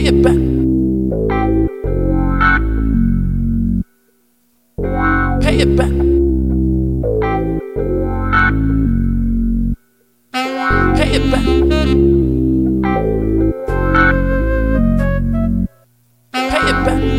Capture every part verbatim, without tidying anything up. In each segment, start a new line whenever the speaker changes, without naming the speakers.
it back. Pay it back. Pay it back. Pay it back.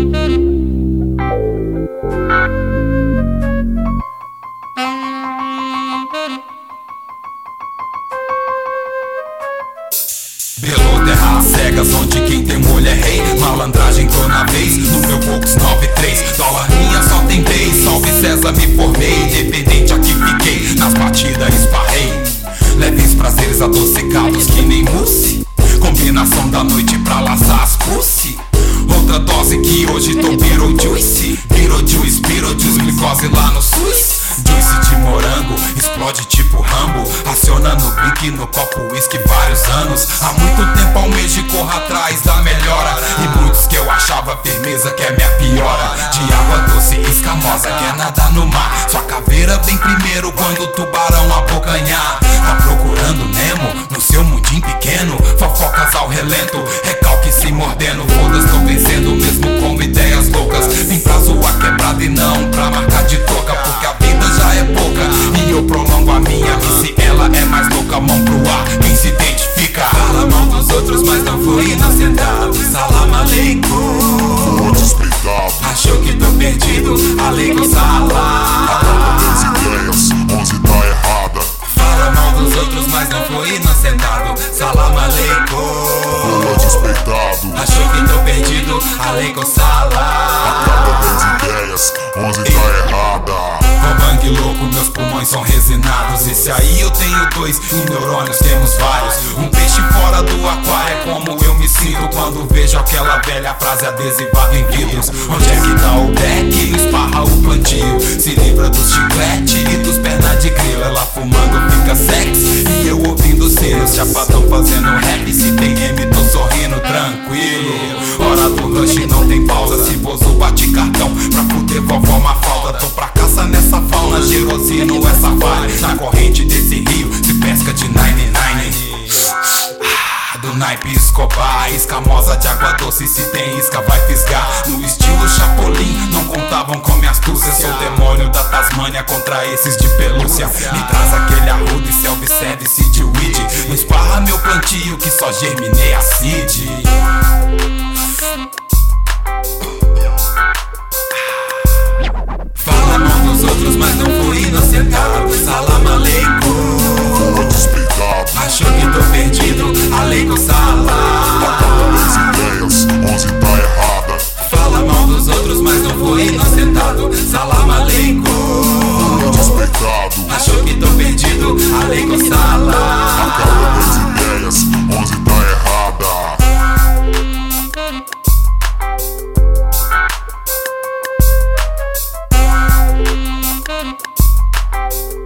Pelo terras cegas, onde quem tem mulher é rei. Malandragem tô na vez, no meu Vox nove três. Dólar minha só tem vez, salve César, me formei. Independente aqui fiquei, nas batidas esparrei. Leves prazeres adocicados que nem mousse. Combinação da noite pra laçar as pussy. Outra dose que hoje tô Beetlejuice. Beetlejuice, Beetlejuice, glicose lá no SUS. Juice de morango, explode tipo Rambo. Aciona no pique, no copo whisky vários anos. Há muito tempo almejo e corro atrás da melhora. E muitos que eu achava firmeza que é minha piora. De água doce escamosa, quer nadar no mar. Sua caveira vem primeiro quando o tubarão abocanhar. Tá procurando Nemo no seu mundinho pequeno. Fofocas ao relento, recalque se mordendo. Foda-se, tô vencendo mesmo com ideias loucas. Vim pra zoar quebrada e não pra marcar de toca. Porque a vida já é pouca e eu prolongo a minha. E se ela é mais louca, mão pro ar, quem se identifica. Fala mal dos outros, mas não foi inocentado. Salam aleikum. Achou que tô perdido, aleikum salam.
Acaba das ideias, onze tá errada.
Fala mal dos outros, mas não foi inocentado. Salam aleikum.
Boa despeitado.
Achou que tô perdido, aleikum salam.
Acaba das ideias, onze tá errada.
Ó bang louco, meus pulmões são resinados. Esse aí eu tenho dois e neurônios temos vários. Um peixe fora do aquário é como eu me sinto quando vejo aquela velha frase adesivada em vidros. Onde é que tá o beck? Esparra o plantio. Se livra dos chiclete e dos pernas de grilo. Ela fumando fica sexy e eu ouvindo seus chapadão fazendo rap. Se tem M tô sorrindo tranquilo. Hora do lanche não tem pausa. Se bozo bate cartão pra fuder vovó Mafalda. Tô pra caça nessa fauna, gerosino essa vale. Na corrente desse rio se pesca de nove nove. Ah, do naipe Escobar, escamosa de água doce. Se tem isca vai fisgar. No estilo Chapolin, não contavam com minha astúcia. Sou o demônio da Tasmânia contra esses de pelúcia. Me traz aquele arrudo e self-service de weed. Não esparra meu plantio que só germinei a seed. Fala mal dos outros, mas não fui inocentado. Salam aleikum.
Boa despeitado.
Achou que tô perdido, aleikum salam.
Acaba das ideias, onze tá errada.
Fala mal dos outros, mas não fui inocentado. Salam aleikum.
Boa despeitado.
Achou que tô perdido, aleikum salam.
Acaba das ideias, onze tá errada.
Thank you.